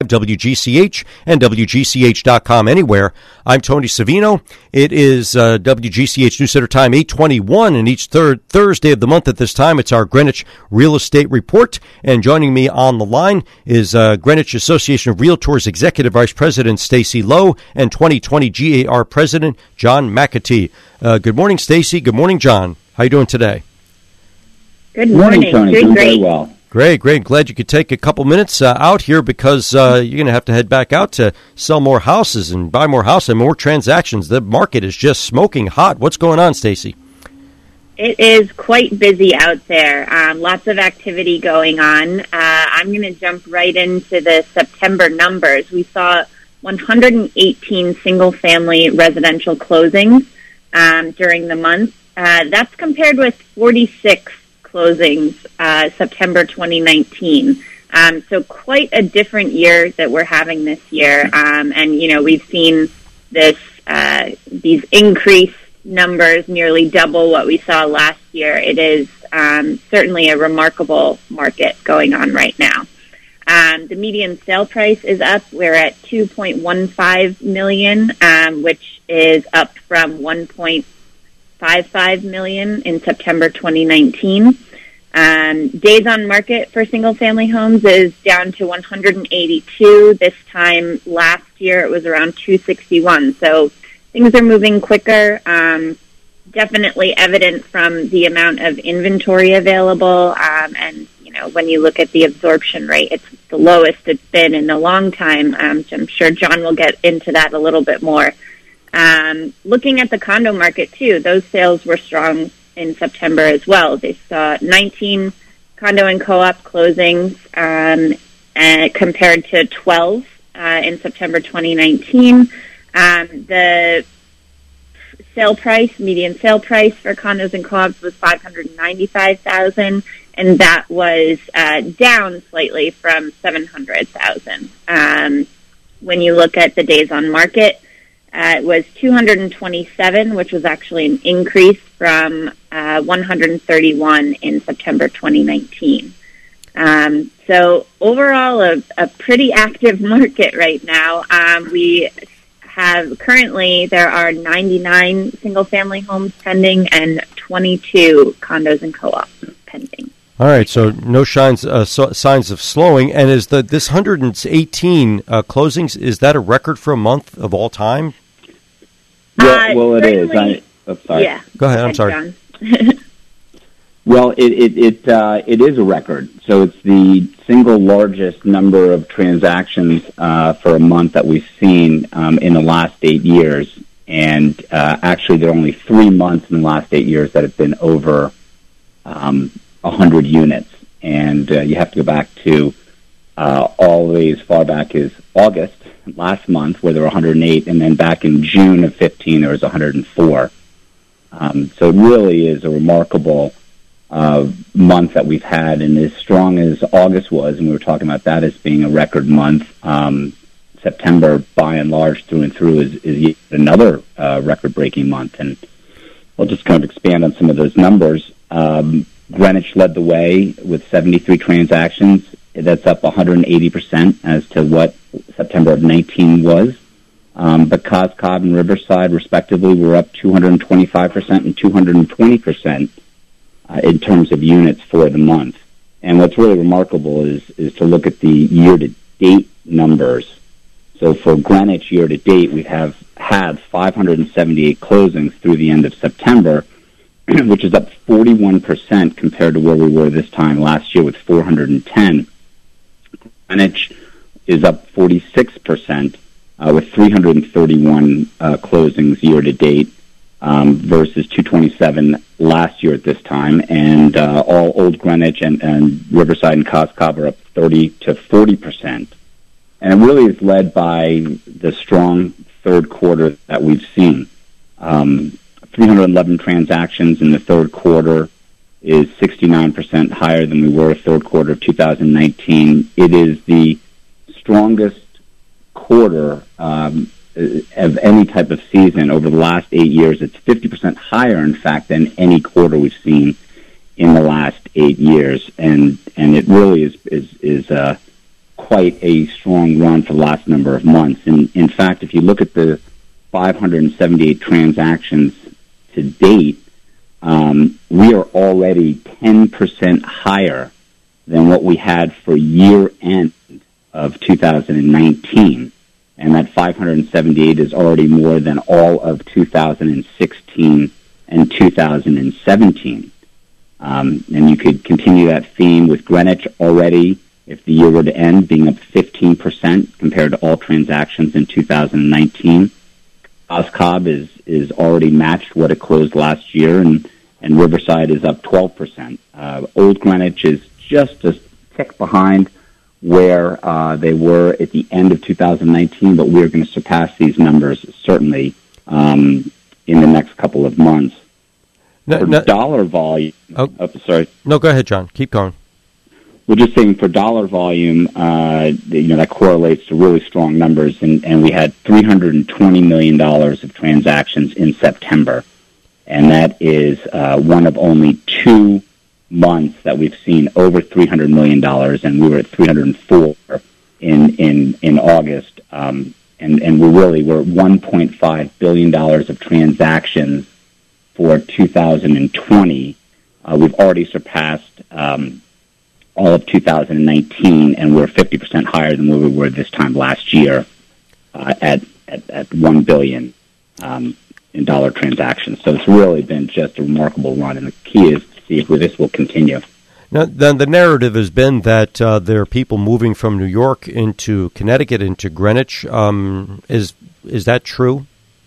WGCH and WGCH.com anywhere. I'm Tony Savino. It is WGCH News Center time 8:21, and each third Thursday of the month at this time, it's our Greenwich Real Estate Report. And joining me on the line is Greenwich Association of Realtors Executive Vice President Stacy Lowe and 2020 GAR President John McAtee. Good morning, Stacy. Good morning, John. How you doing today? Good morning, Tony. Doing very well. Great. Glad you could take a couple minutes out here because you're going to have to head back out to sell more houses and buy more houses and more transactions. The market is just smoking hot. What's going on, Stacy? It is quite busy out there. Lots of activity going on. I'm going to jump right into the September numbers. We saw 118 single-family residential closings during the month. That's compared with 46 closings September 2019. So quite a different year that we're having this year. And, we've seen these increased numbers, nearly double what we saw last year. It is certainly a remarkable market going on right now. The median sale price is up. We're at $2.15 million, which is up from $1.55 million in September 2019. Days on market for single-family homes is down to 182. This time last year it was around 261. So things are moving quicker. Definitely evident from the amount of inventory available. And, when you look at the absorption rate, it's the lowest it's been in a long time. I'm sure John will get into that a little bit more. Looking at the condo market, too, those sales were strong in September as well. They saw 19 condo and co-op closings compared to 12 in September 2019. The median sale price for condos and co-ops was $595,000, and that was down slightly from $700,000. When you look at the days on market, it was 227, which was actually an increase from 131 in September 2019. So overall, a pretty active market right now. We have currently, there are 99 single-family homes pending and 22 condos and co-ops pending. All right, so no signs of slowing. And is this 118 closings, is that a record for a month of all time? Well, it is. Sorry. Yeah. Go ahead. I'm sorry. Well, it is a record. So it's the single largest number of transactions for a month that we've seen in the last 8 years. And actually, there are only 3 months in the last 8 years that have been over 100 units. And you have to go back to all the way as far back as August last month, where there were 108, and then back in June of 15, there was 104. So it really is a remarkable month that we've had, and as strong as August was, and we were talking about that as being a record month, September, by and large, through and through, is yet another record-breaking month. And I'll just kind of expand on some of those numbers. Greenwich led the way with 73 transactions. That's up 180% as to what September of 19 was. But Cos Cob and Riverside, respectively, were up 225% and 220% in terms of units for the month. And what's really remarkable is to look at the year-to-date numbers. So for Greenwich year-to-date, we have had 578 closings through the end of September, which is up 41% compared to where we were this time last year with 410. Greenwich is up 46% with 331 closings year-to-date versus 227 last year at this time. And all Old Greenwich and Riverside and Cos Cob are up 30 to 40%. And it really is led by the strong third quarter that we've seen. 311 transactions in the third quarter is 69% higher than we were third quarter of 2019. It is the strongest quarter of any type of season over the last 8 years. It's 50% higher, in fact, than any quarter we've seen in the last 8 years. And it really is quite a strong run for the last number of months. And in fact, if you look at the 578 transactions to date, we are already 10% higher than what we had for year end of 2019. And that 578 is already more than all of 2016 and 2017. And you could continue that theme with Greenwich already, if the year were to end, being up 15% compared to all transactions in 2019. Cos Cob is already matched what it closed last year, and Riverside is up 12%. Old Greenwich is just a tick behind where they were at the end of 2019, but we're going to surpass these numbers certainly in the next couple of months. Dollar volume. Sorry. No, go ahead, John. Keep going. We're just saying for dollar volume, that correlates to really strong numbers, and we had $320 million of transactions in September, and that is one of only 2 months that we've seen over $300 million, and we were at 304 in August, and we're $1.5 billion of transactions for 2020. We've already surpassed all of 2019, and we're 50% higher than where we were this time last year at $1 billion in dollar transactions. So it's really been just a remarkable run, and the key is to see if this will continue. Now, then the narrative has been that there are people moving from New York into Connecticut, into Greenwich. Is that true?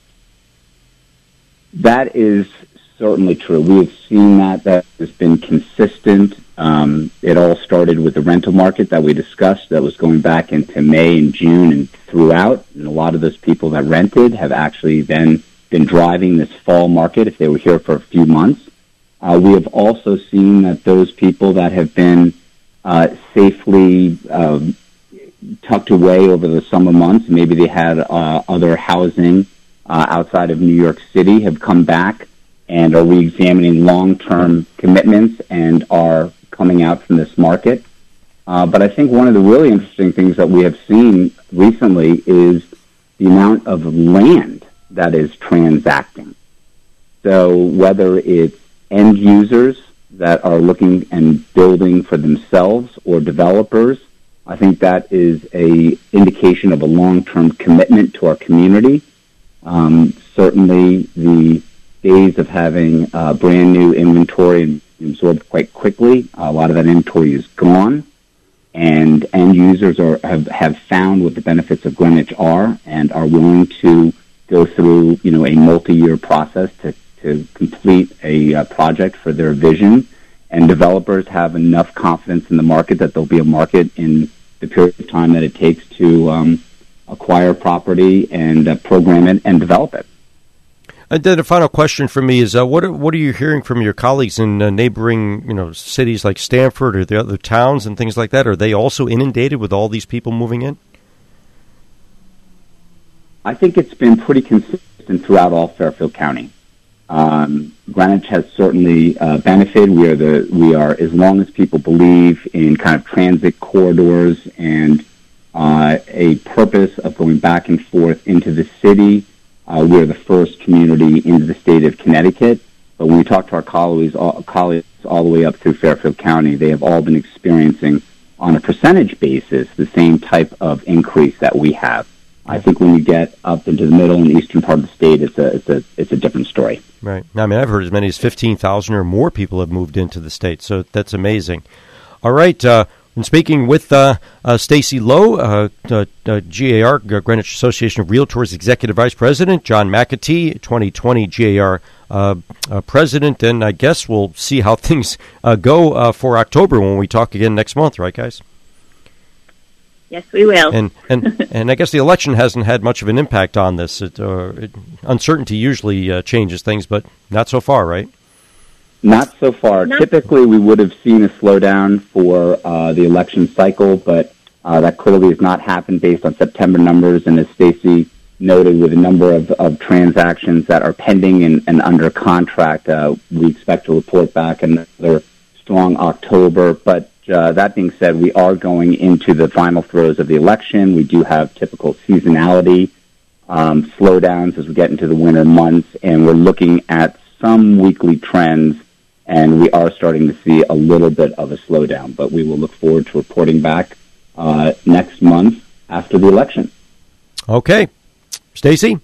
That is certainly true. We have seen that has been consistent. It all started with the rental market that we discussed that was going back into May and June and throughout. And a lot of those people that rented have actually then been driving this fall market if they were here for a few months. We have also seen that those people that have been safely tucked away over the summer months, maybe they had other housing outside of New York City, have come back and are re-examining long-term commitments and are coming out from this market. But I think one of the really interesting things that we have seen recently is the amount of land that is transacting. So whether it's end users that are looking and building for themselves or developers, I think that is a indication of a long-term commitment to our community. Certainly the days of having brand new inventory absorbed quite quickly, a lot of that inventory is gone, and end users have found what the benefits of Greenwich are and are willing to go through a multi-year process to complete a project for their vision, and developers have enough confidence in the market that there'll be a market in the period of time that it takes to acquire property and program it and develop it. And then a final question for me is, what are you hearing from your colleagues in neighboring cities like Stamford or the other towns and things like that? Are they also inundated with all these people moving in? I think it's been pretty consistent throughout all Fairfield County. Greenwich has certainly benefited. We are, as long as people believe in kind of transit corridors and a purpose of going back and forth into the city. We're the first community into the state of Connecticut. But when we talk to our colleagues all the way up through Fairfield County, they have all been experiencing, on a percentage basis, the same type of increase that we have. I think when you get up into the middle and eastern part of the state, it's a different story. Right. I mean, I've heard as many as 15,000 or more people have moved into the state, so that's amazing. All right. I'm speaking with Stacy Lowe, GAR, Greenwich Association of Realtors Executive Vice President, John McAtee, 2020 GAR President, and I guess we'll see how things go for October when we talk again next month, right, guys? Yes, we will. And I guess the election hasn't had much of an impact on this. Uncertainty usually changes things, but not so far, right? Not so far. No. Typically, we would have seen a slowdown for the election cycle, but that clearly has not happened based on September numbers. And as Stacy noted, with a number of transactions that are pending and under contract, we expect to report back another strong October. But that being said, we are going into the final throes of the election. We do have typical seasonality slowdowns as we get into the winter months, and we're looking at some weekly trends, and we are starting to see a little bit of a slowdown. But we will look forward to reporting back next month after the election. Okay. Stacey?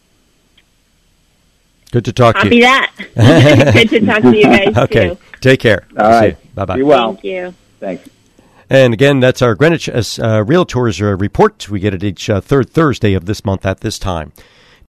Good to talk to you. Copy that. Good to talk to you guys, okay. too. Take care. All right. Bye-bye. Be well. Thank you. Thanks. And again, that's our Greenwich Realtors report. We get it each third Thursday of this month at this time.